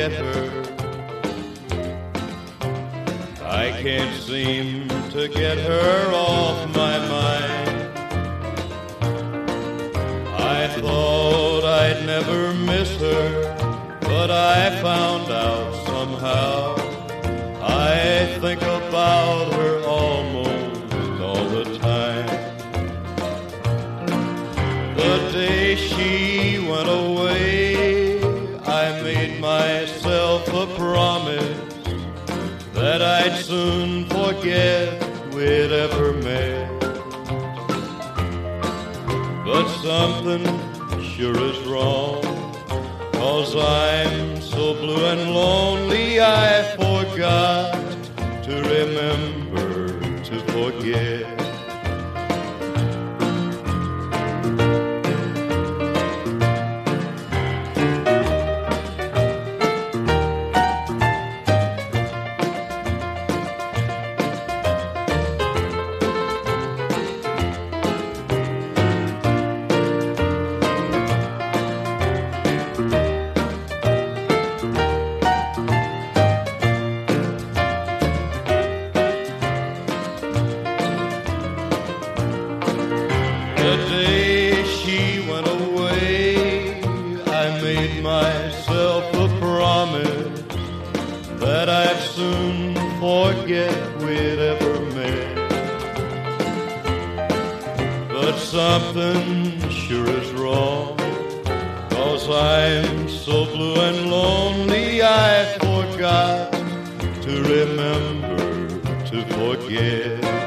forget her. I can't seem to get her off my mind. I thought I'd never miss her, but I found out somehow. I think about her almost all the time. The day she went away, I made myself a promise that I'd soon forget we'd ever met. But something sure is wrong, 'cause I'm so blue and lonely I forgot to remember to forget. The day she went away, I made myself a promise that I'd soon forget we'd ever met. But something sure is wrong, 'cause I'm so blue and lonely I forgot to remember to forget.